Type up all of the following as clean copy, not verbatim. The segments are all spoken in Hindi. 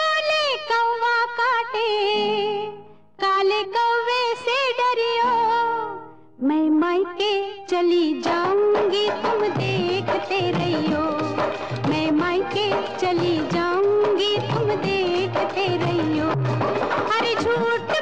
बोले कौवा काटे, काले कौवे से डरियो। मैं मायके चली जाऊंगी तुम देखते रहियो। मैं मायके चली जाऊंगी तुम देखते रहियो। अरे झूठ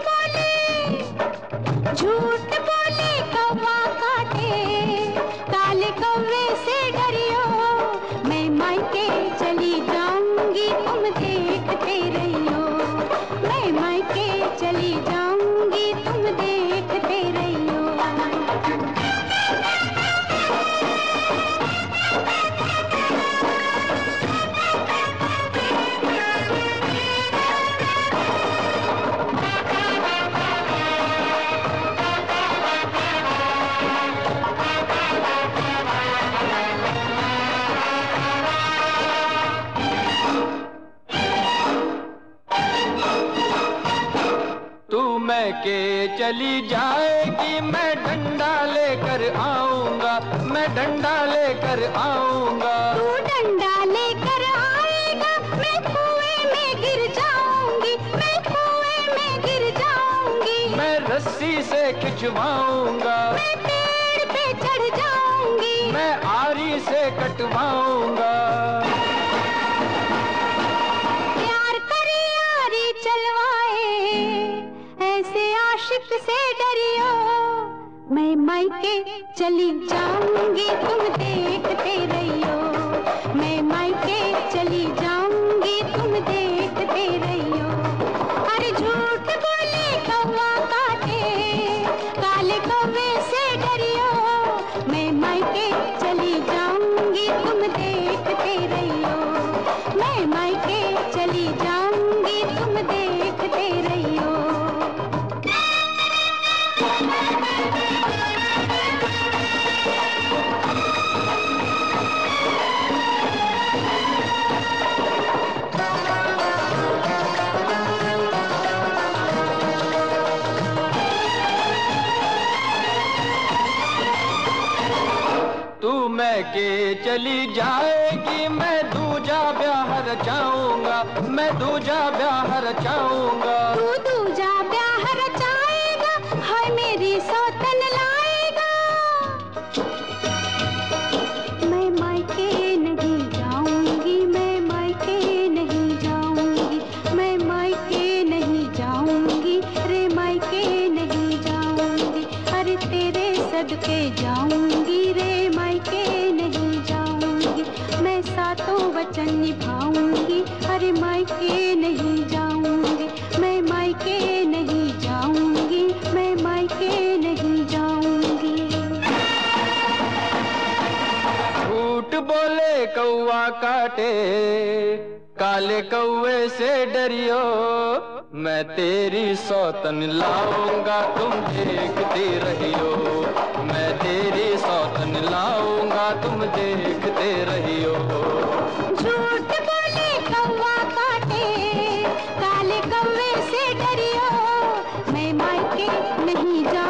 बोले कौवा काटे, काले कौवे से डरियो। मैं मायके चली जाऊंगी तुम देखते रहियो। मैं मायके चली जाऊंगी तुम देखते रहियो। के चली जाएगी, मैं डंडा लेकर आऊंगा, मैं डंडा लेकर आऊंगा। तू डंडा लेकर आएगा, मैं कुएं में गिर जाऊंगी, मैं कुएं में गिर जाऊंगी। मैं रस्सी से खिंचवाऊंगा, मैं पेड़ पे चढ़ जाऊंगी, मैं आरी से कटवाऊंगा। प्यार करे आरी चलवाए, ऐसे आशिक से डरियो। मैं मायके चली जाऊंगी तुम देखते रहियो। मैं मायके चली जाऊंगी तुम देखते रहियो। अरे झूठ बोले कौवा काटे, काले कौवे से डरियो। मैं मायके चली जाऊंगी तुम देखते रहियो। मैं मायके चली जाऊंगी तुम देखते रहियो। के चली जाएगी, मैं दूजा ब्याह रचाऊंगा, मैं दूजा ब्याह रचाऊंगा। तू दूजा ब्याह रचाएगा, हाय मेरी सौतन लाएगा। मैं मायके नहीं जाऊंगी, मैं मायके नहीं जाऊंगी, मैं मायके नहीं जाऊंगी, रे मायके नहीं जाऊंगी। अरे तेरे सदके जाऊंगी, रे मायके नहीं जाऊंगी। मैं सातों वचन निभाऊंगी, अरे मायके नहीं जाऊंगी। मैं मायके नहीं जाऊंगी, मैं मायके नहीं जाऊंगी। झूठ बोले कौवा काटे, काले कौवे से डरियो। मैं तेरी सौतन लाऊंगा तुम देखते रहियो। मैं तेरी सौतन लाऊंगा तुम देखते रहियो। झूठ बोले कौवा काटे, काले कौवे से डरियो। मैं मायके नहीं जाऊंगी।